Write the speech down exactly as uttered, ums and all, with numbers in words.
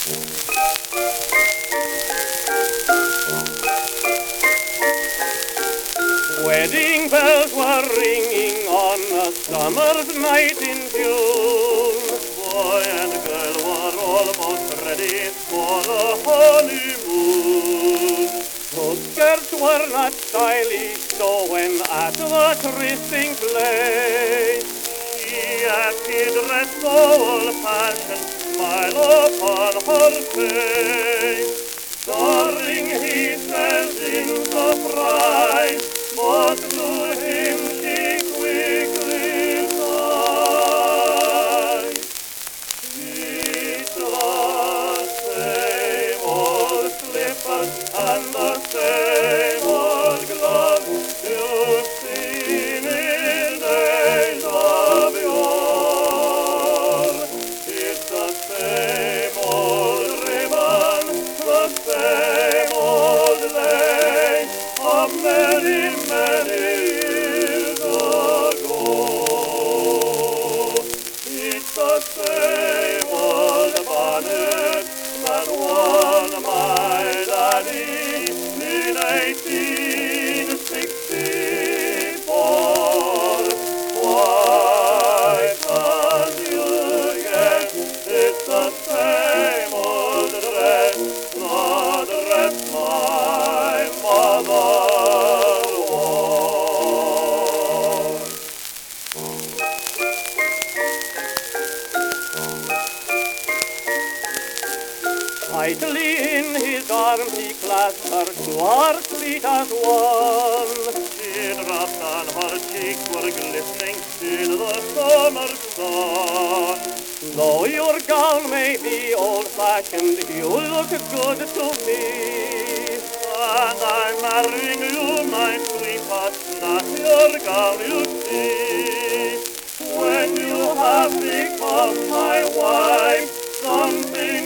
Wedding bells were ringing on a summer's night in June. Boy and girl were almost ready for the honeymoon. Those skirts were not stylish, so when at the trysting place, she acted dressed so old-fashioned, smile upon her face. Darling, he says in surprise, but to him she quickly sighs. It's the same old slippers and the same old gloves you've seen in days of yore. It's the same old ribbon, the same old lace of many, many years ago. It's the same old bonnet that won my daddy in eighteen sixty-four. Why can't you guess? It's the same old dress, the dress my mother wore. Tightly in his arms he clasped her, swart sweet as one. Teardrops on her cheeks were glistening in the summer sun. Though your gown may be old-fashioned, you look good to me. And I'm marrying you, my sweetheart, not your gown, you see. When you have become my wife, something